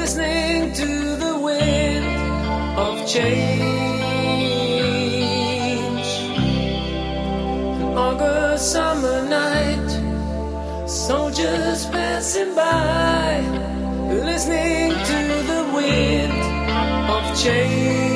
listening to the wind of change. An August summer night, soldiers passing by, listening to the wind of change.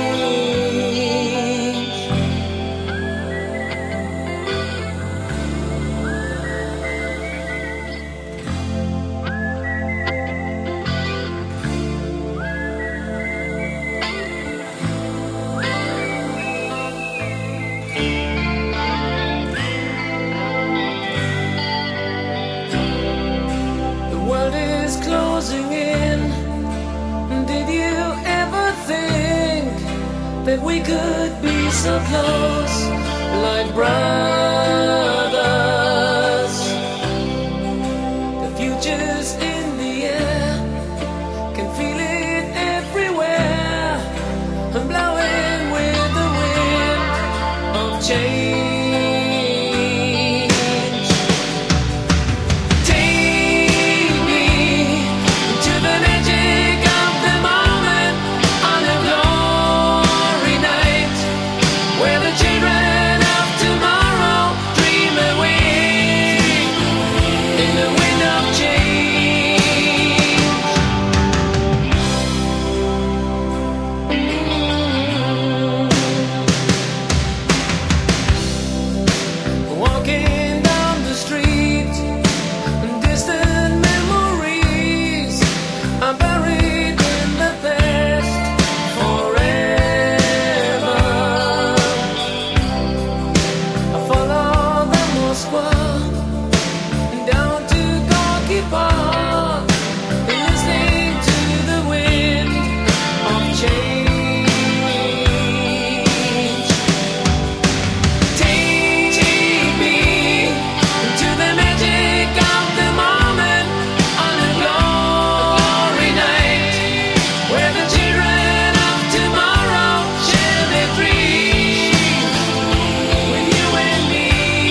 That we could be so close, like brothers. The future's in the air, can feel it everywhere. I'm blowing with the wind of change. Take me to the magic of the moment on a glory night, where the children of tomorrow dream away in the wind of change. Walking down the street, distant memories are buried in the past forever. I follow the Moskva down to Gorky Park, listening to the wind of change. Take me to the magic of the moment on a glory night, where the children of tomorrow share their dreams with you and me.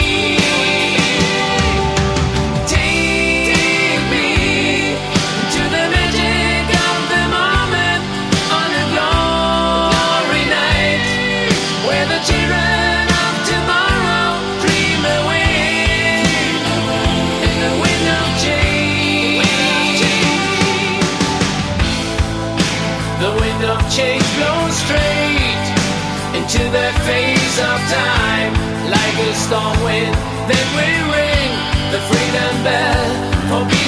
Take me to the magic of the moment on a glory night, where the children of tomorrow dream away in the wind of change. The wind of change blows straight into the face of time, like a storm wind that will ring the freedom bell for